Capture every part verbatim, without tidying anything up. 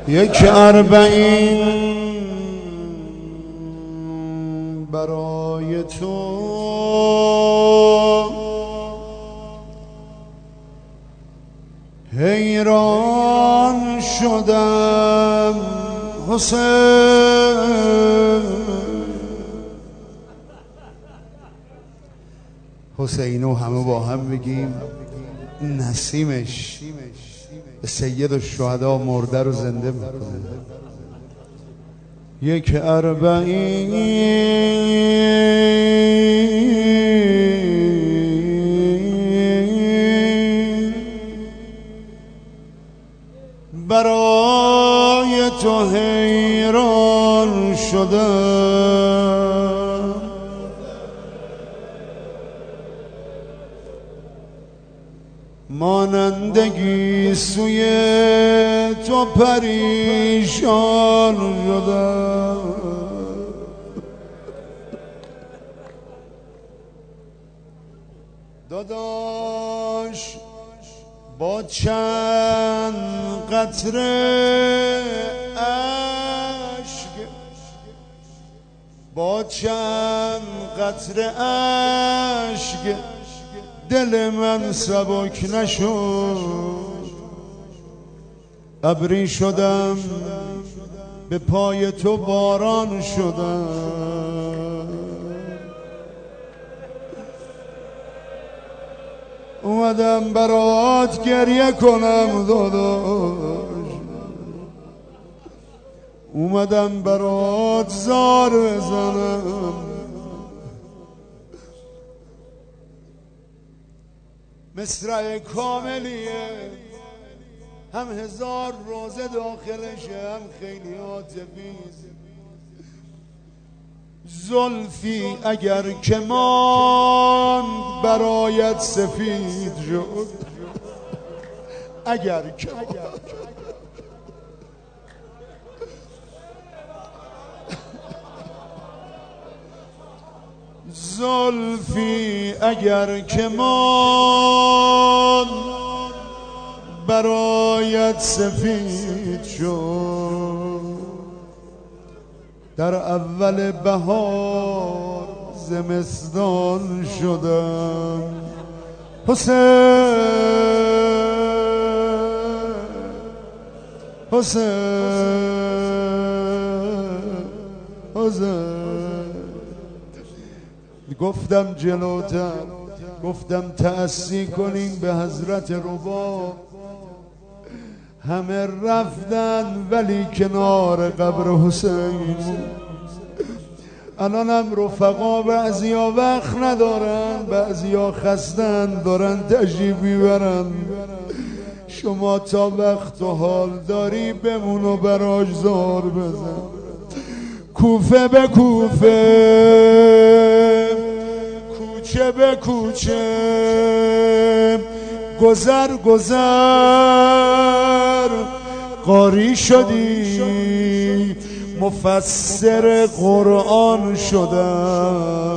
یک اربعین برای تو حیران شدم حسین. حسینو همه با هم بگیم نسیمش به سید الشهدا مرده رو زنده میکنه. یک اربعین برای تو حیران شدم، مانندگی سوی تو پریشان شدم. داداش با چند قطره اشک، با چند قطره اشک دل من سبک نشد. ابری شدم به پای تو باران شدم، اومدم برات گریه کنم داداش، اومدم برات زار بزنم. مصرع کاملیه، هم هزار روزه داخلشه، هم خیلی عاطفی. زلفی اگر که ماند برایت سفید شد، اگر که زلفی اگر که ماند برایت سفید شد. در اول بهار زمستان شدم حسین. حسین حسین گفتم جلوتر، گفتم تأسی کنین به حضرت رباب. همه رفتن ولی کنار قبر حسین. الانم رفقا بعضیا وقت ندارن، بعضیا خستن دارن تشریف میبرن. شما تا وقت و حال داری بمون و براش زار بزن. کوفه به کوفه، کوچه به کوچه، گذر گذر قاری شدی، مفسر قرآن شدم.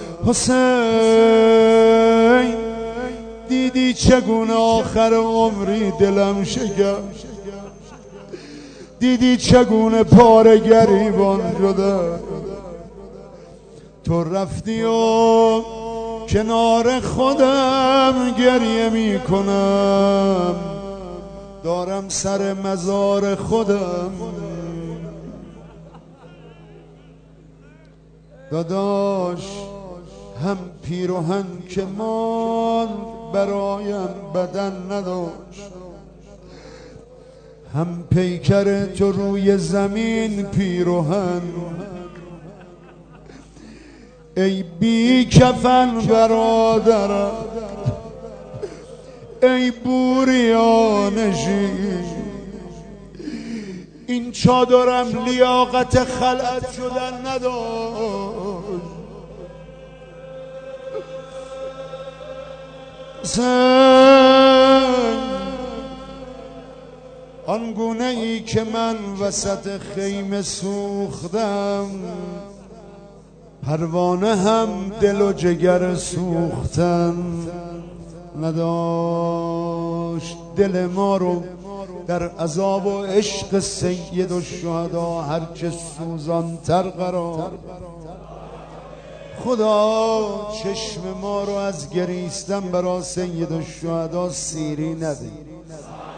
حسین دیدی چگونه آخر عمری دلم شکست، دیدی چگونه پاره گریبان شدم. تو رفتی و کنار خودم گریه می کنم، دارم سر مزار خودم. داداش هم پیراهن که ماند برایم بدن نداشت، هم پیکر تو روی زمین پیراهن. ای بی کفن برادرم، ای بوریانشی، این چادرم لیاقت خلعت شدن نداشت. سن آنگونه ای که من وسط خیمه سوختم، پروانه هم دل و جگر سوختن نداشت. دل ما رو در عذاب و عشق سید الشهدا هرچه سوزان تر قرار. خدا چشم ما رو از گریستن برا سید الشهدا سیری نده.